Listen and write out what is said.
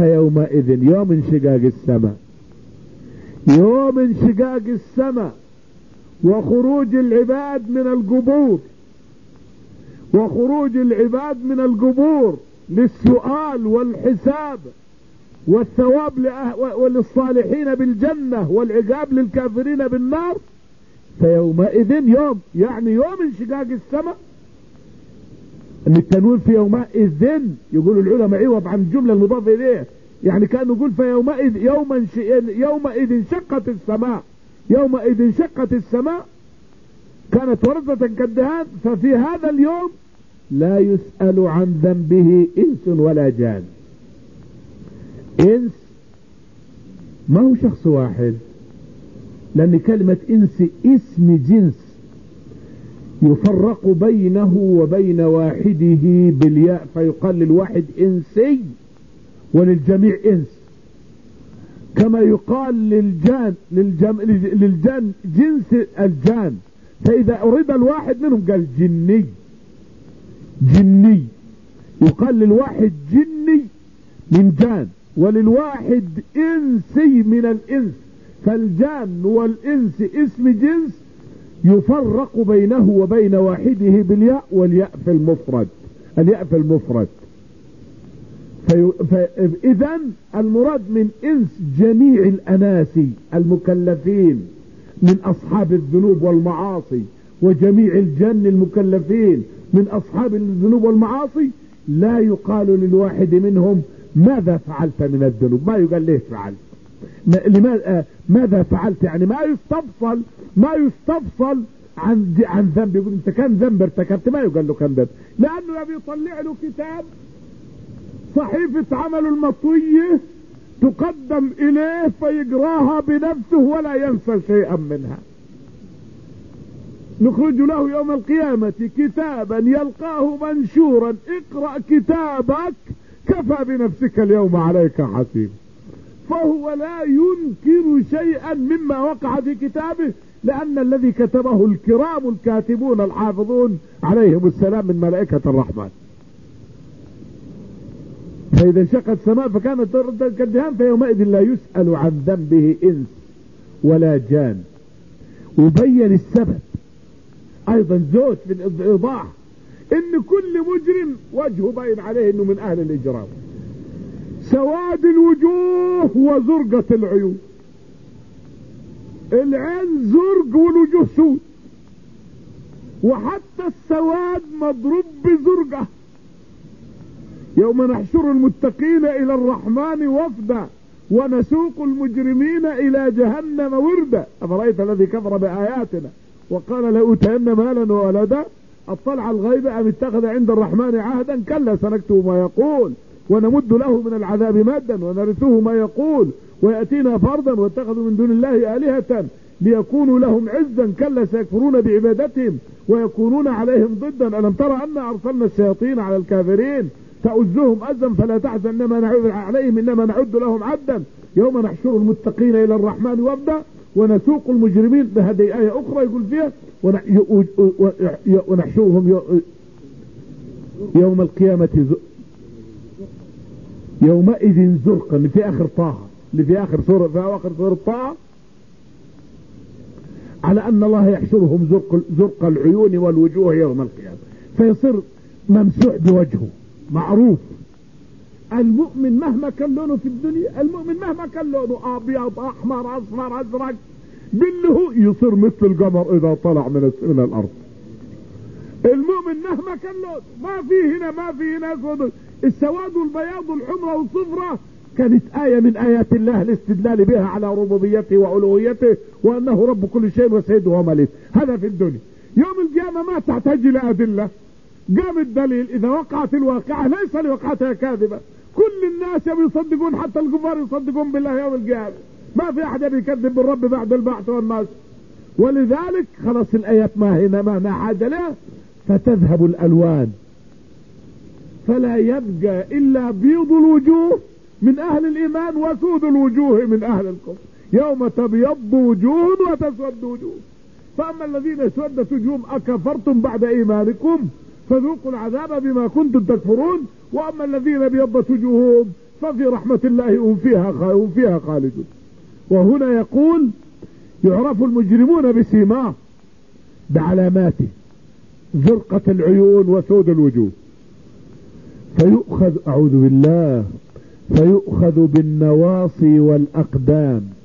فيومئذ يوم انشقاق السماء، يوم انشقاق السماء وخروج العباد من القبور، وخروج العباد من القبور للسؤال والحساب والثواب وللصالحين بالجنة والعقاب للكافرين بالنار. فيومئذ يوم يعني يوم انشقاق السماء. ان التنوين في يومئذ يقول العلماء عوض عن الجملة المضافة اليه، يعني كان يقول فيومئذ يومئذ انشقت السماء، يومئذ انشقت السماء كانت وردة كالدهان. ففي هذا اليوم لا يسأل عن ذنبه انس ولا جان. انس ما هو شخص واحد، لان كلمة انس اسم جنس يفرق بينه وبين واحده بالياء، فيقال للواحد انسي وللجميع انس، كما يقال للجان جنس الجان. فاذا اريد الواحد منهم قال جني، جني يقال للواحد جني من جان، وللواحد انسي من الانس. فالجان والانس اسم جنس يفرق بينه وبين واحده بالياء، والياء في المفرد، الياء في المفرد. فإذا المراد من انس جميع الاناس المكلفين من اصحاب الذنوب والمعاصي، وجميع الجن المكلفين من اصحاب الذنوب والمعاصي. لا يقال للواحد منهم ماذا فعلت من الذنوب، ما يقال ليه فعلت، ماذا فعلت، يعني ما يستفصل عن ذنب. يقول انت كان ذنب ارتكبت، ما يقال له كان ذنب، لانه بيطلع له كتاب صحيفة عمل المطوية تقدم اليه فيقراها بنفسه ولا ينسى شيئا منها. نخرج له يوم القيامة كتابا يلقاه منشورا اقرأ كتابك كفى بنفسك اليوم عليك حسيب. فهو لا ينكر شيئا مما وقع في كتابه، لأن الذي كتبه الكرام الكاتبون الحافظون عليهم السلام من ملائكة الرحمن. فإذا انشقت السماء فكانت كالدهان فيومئذ لا يسأل عن ذنبه إنس ولا جان. وبين السبب أيضا زود في الإيضاح إن كل مجرم وجهه باين عليه إنه من أهل الإجرام، سواد الوجوه وزرقة العيون. العين زرق والوجوه سود، وحتى السواد مضروب بزرقة. يوم نحشر المتقين إلى الرحمن وفدا ونسوق المجرمين إلى جهنم وردا أفرأيت الذي كفر بآياتنا وقال لأوتين مالا وولدا اطلع الغيب أم اتخذ عند الرحمن عهدا كلا سنكتب ما يقول ونمد له من العذاب مدا ونرثه ما يقول ويأتينا فردا واتخذوا من دون الله آلهة ليكونوا لهم عزا كلا سيكفرون بعبادتهم ويكونون عليهم ضدا. ألم ترى أن أرسلنا الشياطين على الكافرين تؤزهم أزا فلا تحزن إنما نعد عليهم إنما نعد لهم عدا. يوم نحشر المتقين إلى الرحمن وفدا ونسوق المجرمين. هذه آية أخرى يقول فيها ونحشرهم يوم القيامة يومئذ زرقا اللي في آخر طه، اللي في آخر سورة طه، على أن الله يحشرهم زرق العيون والوجوه يوم القيامة، فيصير ممسوح بوجهه معروف. المؤمن مهما كان لونه في الدنيا، المؤمن مهما كان لونه أبيض أحمر أصفر أزرق بالله يصير مثل القمر إذا طلع من الأرض. المؤمن مهما كان لونه ما في هنا السواد والبياض والحمرة والصفرة كانت آية من آيات الله الاستدلال بها على ربوبيته وألوهيته وأنه رب كل شيء وسيده ومليك. هذا في الدنيا. يوم القيامة ما تحتاج إلى أدلة، قام الدليل إذا وقعت الواقعة ليس لوقعتها كاذبة. كل الناس يصدقون، حتى الكفار يصدقون بالله يوم القيامة، ما في أحد يكذب بالرب بعد البعث والناس. ولذلك خلاص الآيات ما حاجة لها، فتذهب الألوان فلا يبقى إلا بيض الوجوه من أهل الإيمان وسود الوجوه من أهل الكفر. يوم تبيض وجوه وتسود وجوه. فأما الذين اسودت وجوههم أكفرتم بعد إيمانكم فذوقوا العذاب بما كنتم تكفرون، وأما الذين ابيضت وجوههم في رحمة الله هم فيها خالدون. وهنا يقول يعرف المجرمون بسيماه، بعلاماته، زرقة العيون وسود الوجوه، فيؤخذ أعوذ بالله، فيؤخذ بالنواصي والأقدام